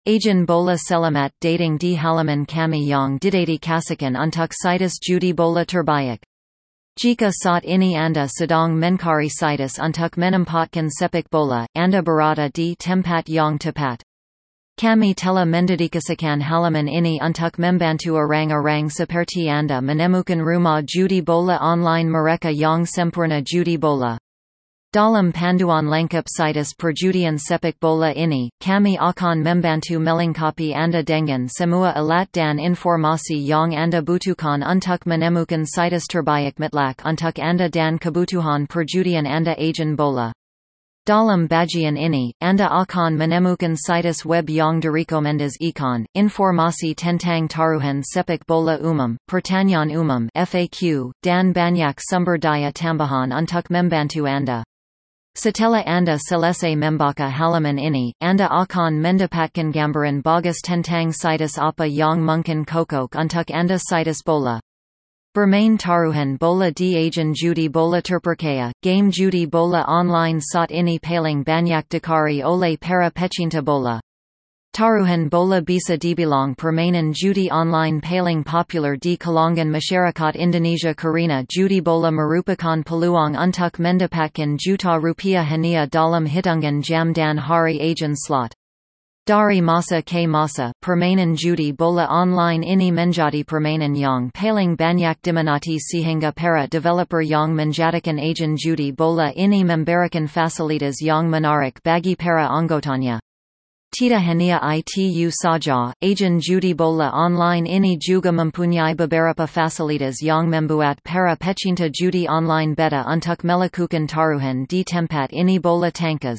Ajan bola selamat dating di halaman kami yang didati kasikan untuk situs judi bola terbaik. Jika saat ini Anda sedang mencari situs untuk menempatkan sepak bola, Anda berada di tempat yang tepat. Kami telah mendedikasikan halaman ini untuk membantu orang-orang seperti Anda menemukan rumah judi bola online mereka yang sempurna judi bola. Dalam panduan lengkap situs perjudian sepak bola ini, kami akan membantu melengkapi Anda dengan semua alat dan informasi yang Anda butuhkan untuk menemukan situs terbaik mutlak untuk Anda dan kebutuhan perjudian Anda ajan bola. Dalam bagian ini, Anda akan menemukan situs web yang direkomendasikan, informasi tentang taruhan sepak bola umum, pertanyaan umum (FAQ), dan banyak sumber daya tambahan untuk membantu Anda. Setelah Anda selesai membaca halaman ini, Anda akan mendapatkan gambaran bagus tentang situs apa yang mungkin cocok untuk Anda situs bola. Bermain taruhan bola di ajan judi bola terpercaya. Game judi bola online saat ini paling banyak dicari oleh para pecinta bola. Taruhan bola bisa dibilang permainan judi online paling popular di kalangan masyarakat Indonesia karena judi bola merupakan peluang untuk mendapatkan juta rupiah hanya dalam hitungan jam dan hari ajan slot. Dari masa ke masa, permainan judi bola online ini menjadi permainan yang paling banyak diminati sehingga para developer yang menjadikan ajan judi bola ini memberikan fasilitas yang menarik bagi para anggotanya. Tidak hanya itu saja, ajan judi bola online ini juga mempunyai beberapa fasilitas yang membuat para pecinta judi online beta untuk melakukan taruhan di tempat ini bola tangkas.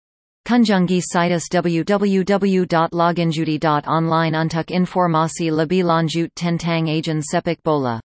Kunjungi situs www.loginjudi.online untuk informasi lebih lanjut tentang ajan sepak bola.